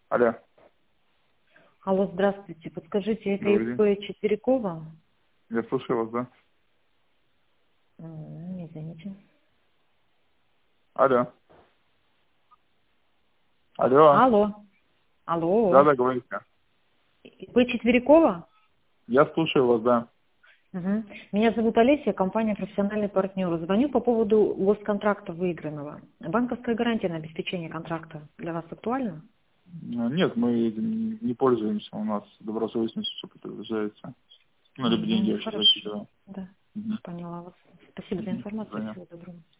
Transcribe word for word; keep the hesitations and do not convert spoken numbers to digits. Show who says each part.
Speaker 1: Алло.
Speaker 2: Алло, здравствуйте. Подскажите, это
Speaker 1: Добрый день.
Speaker 2: ИП Четверякова?
Speaker 1: Я слушаю вас, да?
Speaker 2: М, Извините.
Speaker 1: Алло. Алло.
Speaker 2: Алло. Алло.
Speaker 1: Да-да, говорите.
Speaker 2: ИП Четверякова?
Speaker 1: Я слушаю вас, да.
Speaker 2: Мгм. Меня зовут Олеся, компания «Профессиональный партнер». Звоню по поводу госконтракта выигранного. Банковская гарантия на обеспечение контракта для вас актуальна?
Speaker 1: Ну, Нет, мы этим не пользуемся, у нас добросовестность все подтверждается. Ну, либо деньги
Speaker 2: Мгм.
Speaker 1: вообще
Speaker 2: Хорошо.
Speaker 1: закидываем.
Speaker 2: Да,
Speaker 1: Угу.
Speaker 2: поняла вас. Спасибо за
Speaker 1: Угу.
Speaker 2: информацию.
Speaker 1: Понятно.
Speaker 2: Всего доброго.